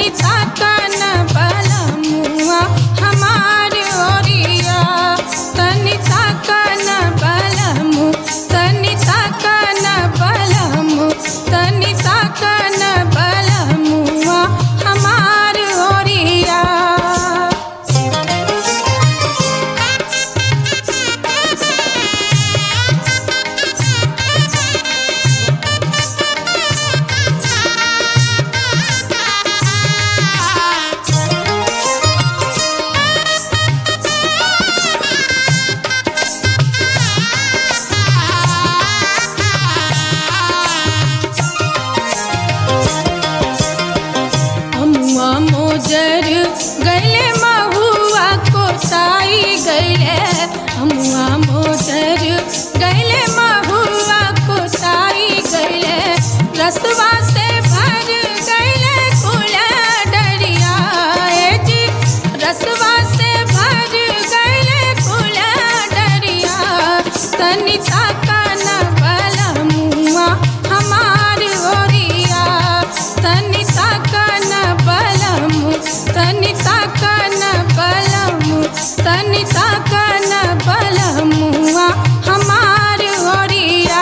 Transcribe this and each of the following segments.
तनि ताकन बलमुआ हमार ओरिया तनि ताकन बलमु तनि ताकन बलमु तनि ताकन बलमुआ हमार ओरिया। मोजर गैले महुआ कोसाई गैले हमुआ मोजर गैले महुआ कोसाई गैले रसवा से भर गैले कुला डरिया जी रसवा से भर गैले कुला डरिया तनि ताकन बलमुआ हमार ओरिया तनि ताकन बलमु तनि ताकन बलमु तनि ताकन बलमुआ हमार ओरिया।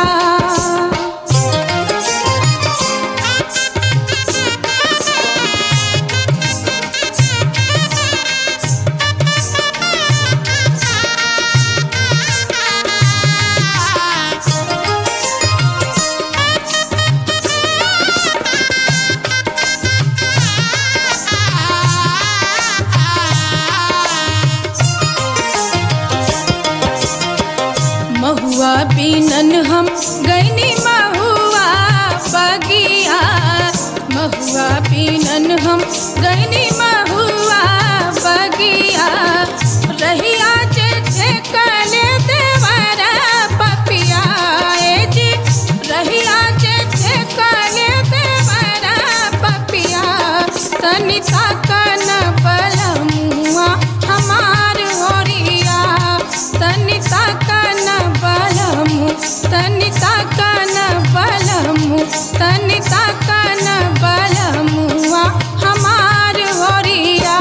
महुआ बीनन हम गैनी महुआ बगिया महुआ बीनन हम गैनी महुआ बगिया रहिया छेकले देवरा पपिया जी रहिया छेकले देवरा पपिया तनि ताकन बलमुआ हमार ओरिया तनि ताकन बलमु तनि ताकन बलमु तनि ताकन बलमुआ हमार ओरिया।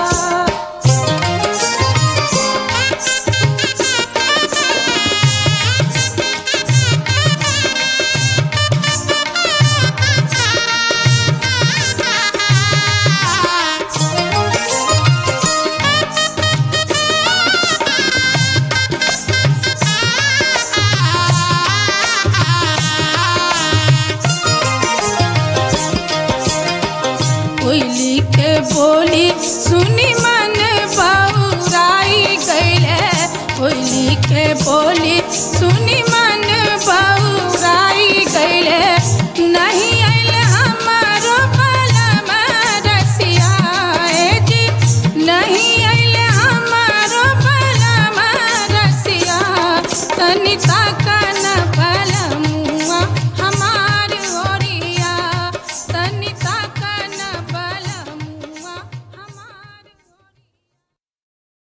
कोयली के बोली सुनी मन बौराई गैले कोयली के बोली सुनी मन बौराई गैले नहीं आइल हमारो बलम रसिया जी नहीं आइल हमारो बलम रसिया तनि ताकन